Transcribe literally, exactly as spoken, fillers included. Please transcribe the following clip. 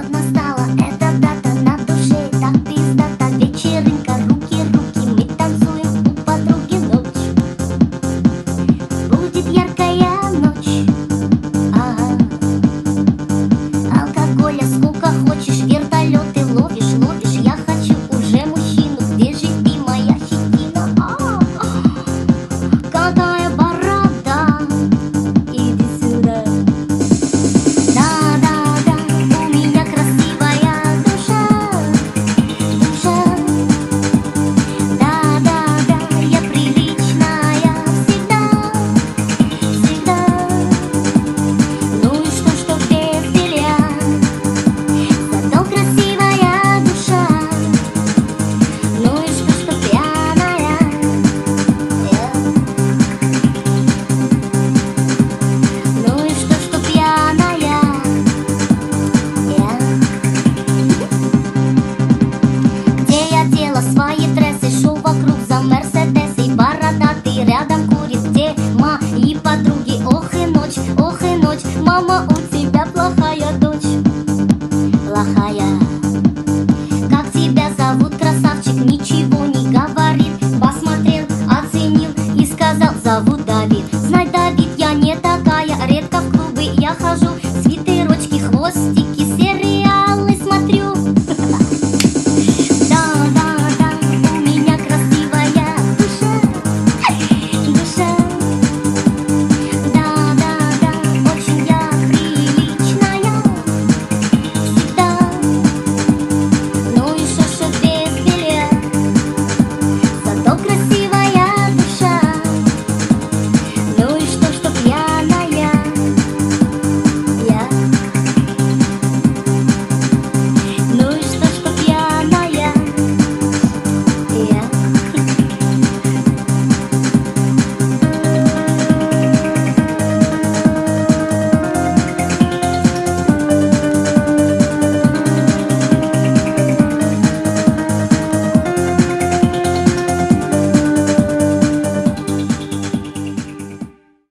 вот настала эта дата, на душе так пиздата. Вечеринка, руки, руки, мы танцуем у подруги ночь. Будет яркая ночь, ага. Алкоголя сколько хочешь, вертолеты ловишь, ловишь. Я хочу уже мужчину, где же ты, моя щетина? А, какая борода, иди сюда. Да-да-да, у меня красивая душа, душа. Да-да-да, я приличная всегда, всегда. Ну и что, что где филя, зато красивая душа. Ну и что, что пьяная, ну и что, что пьяная, где я дела свои трессы, шел вокруг за Мерседес и бородатый рядом курит. Где мои подруги? Ох и ночь, ох и ночь. Мама, у тебя плохая дочь, плохая